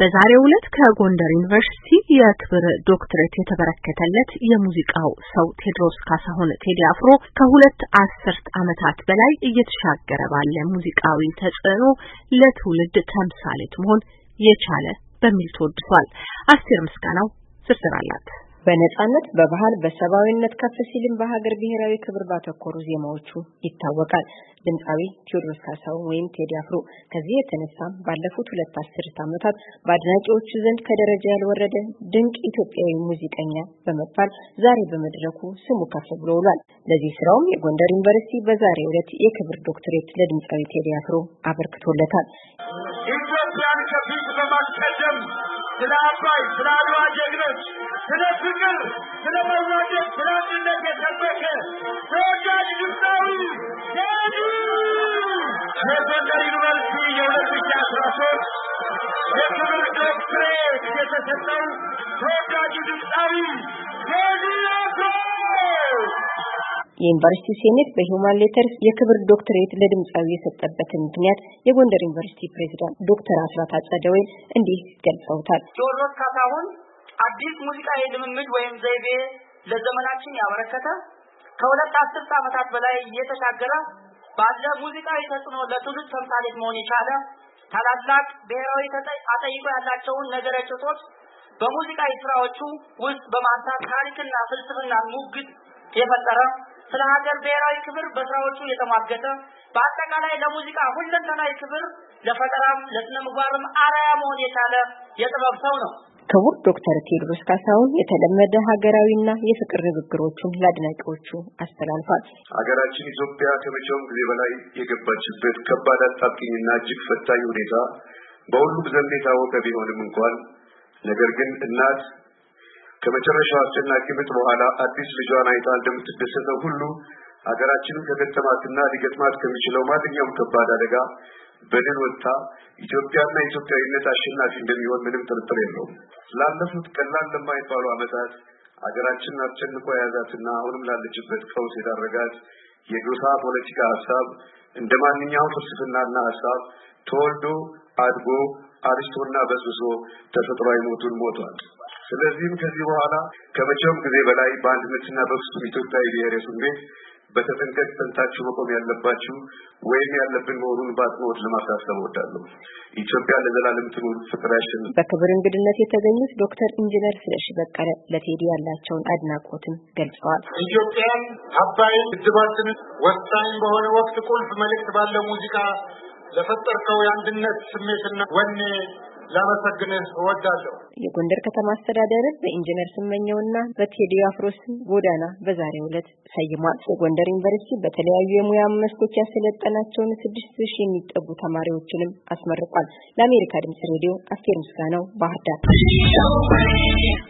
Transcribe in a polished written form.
በዛሬው ዕለት ከጎንደር ዩኒቨርሲቲ የክብር ዶክትሬት የተበረከተለት የሙዚቃው ሰው ቴዎድሮስ ካሳሁን ቴዲ አፍሮ ከሁለት አስርት ዓመታት በላይ እየተሻገረ ባለ ሙዚቃዊ ተጽዕኖ ለትውልድ ተምሳሌት መሆን የቻለ በሚል ተወድሷል። አስቴር ምስጋናው ዝርዝር አላት። በነጻነት በባህል በሰባዊነት ከፍ ሲልም በሀገር ብሔራዊ ክብር ባተኮሩ ዜማዎቹ ይታወቃል። ድምጻዊ ቴዎድሮስ ካሳሁን ወይም ቴዲ አፍሮ ከዚህ የተነሳ ባለፉት ሁለት አስርት ዓመታት በአድናቂዎቹ ዘንድ ከደረጃ ያልወረደ ድንቅ ኢትዮጵያዊ ሙዚቀኛ በመባል ዛሬ በመድረኩ ስሙ ከፍ ብሎ ውሏል። ለዚህ ስራውም የጎንደር ዩኒቨርሲቲ በዛሬው ዕለት የክብር ዶክትሬት ለድምጻዊ ቴዲ አፍሮ አበርክቶለታል። ኢትዮጵያን ከፊት በማስቀደም ስለ አባይ ስለ አድዋ ጀግኖች ስለ ፍቅር ስለ መዋደድ ስለ አንድነት የሰበከ ተወዳጅ ድምፃዊ ቴዲ ከጎንደር ዩኒቨርሲቲ የ2013 የክብር ዶክትሬት የተሰጠው ተወዳጅ ድምፃዊ ቴዲ አፍሮ የዩኒቨርሲቲ ሴኔት በሂውማን ሌተርስ የክብር ዶክትሬት ለድምጻዊ የሰጠበትን ምክንያት የጎንደር ዩኒቨርሲቲ ፕሬዝዳንት ዶክተር አስራት አጸደወይን እንዲህ ገልጸውታል። ቴዎድሮስ ካሳሁን አዲስ ሙዚቃዊ ልምምድ ወይም ዘይቤ ለዘመናችን ያበረከተ ከሁለት አስርት ዓመታት በላይ እየተሻገረ ባለ ሙዚቃዊ ተጽዕኖ ለትውልድ ተምሳሌት መሆን የቻለ ታላላቅ ብሔራዊ ተጠይቆ ያላቸውን ነገረ ጭቶች በሙዚቃዊ ስራዎቹ ውስጥ በማንሳት ታሪክና ፍልስፍና ሙግት የፈጠረ ስለ ሀገር ብሔራዊ ክብር በስራዎቹ የተሟገተ በአጠቃላይ ለሙዚቃ ሁለንተናዊ ክብር ለፈጠራም ለስነ ምግባርም አርአያ መሆን የቻለ የጥበብ ሰው ነው። ክቡር ዶክተር ቴዎድሮስ ካሳሁን የተለመደ ሀገራዊና የፍቅር ንግግሮቹን ለአድናቂዎቹ አስተላልፏል። ሀገራችን ኢትዮጵያ ከመቼውም ጊዜ በላይ የገባችበት ከባድ አጣብቂኝና እጅግ ፈታኝ ሁኔታ በሁሉም ዘንድ የታወቀ ቢሆንም እንኳን ነገር ግን እናት ከመጨረሻው አስጨናቂ ምጥ በኋላ አዲስ ልጇን አይታ እንደምትደሰተው ሁሉ ሀገራችንን ከገጠማትና ሊገጥማት ከሚችለው ማንኛውም ከባድ አደጋ በድል ወጥታ ኢትዮጵያና ኢትዮጵያዊነት አሸናፊ እንደሚሆን ምንም ጥርጥር የለውም። ላለፉት ቀላል ለማይባሉ ዓመታት ሀገራችንን አስጨንቆ የያዛትና አሁንም ላለችበት ቀውስ የዳረጋት የጎሳ ፖለቲካ ሀሳብ እንደ ማንኛውም ፍልስፍናና ሀሳብ ተወልዶ አድጎ አርጅቶና በስብሶ ተፈጥሯዊ ሞቱን ሞቷል። ስለዚህም ከዚህ በኋላ ከመቼውም ጊዜ በላይ በአንድነትና በፍጹም ኢትዮጵያዊ ብሔራዊ ስሜት በተጠንቀቅ ጸንታችሁ መቆም ያለባችሁ ወይም ያለብን መሆኑን በአጽንኦት ለማሳሰብ እወዳለሁ። ኢትዮጵያ ለዘላለም ትኑር፣ ፍቅር ያሸንፍ። በክብር እንግድነት የተገኙት ዶክተር ኢንጂነር ስለሺ በቀለ ለቴዲ ያላቸውን አድናቆትም ገልጸዋል። ኢትዮጵያን አባይን ግድባችንን ወሳኝ በሆነ ወቅት ቁልፍ መልእክት ባለው ሙዚቃ ለፈጠርከው የአንድነት ስሜትና ወኔ ላመሰግንህ እወዳለሁ። የጎንደር ከተማ አስተዳደር በኢንጂነር ስመኘውና በቴዲ አፍሮ ስም ጎዳና በዛሬው ዕለት ሰይሟል። የጎንደር ዩኒቨርሲቲ በተለያዩ የሙያ መስኮች ያሰለጠናቸውን 6000 የሚጠጉ ተማሪዎችንም አስመርቋል። ለአሜሪካ ድምጽ ሬዲዮ አስቴር ምስጋናው ባህር ዳር።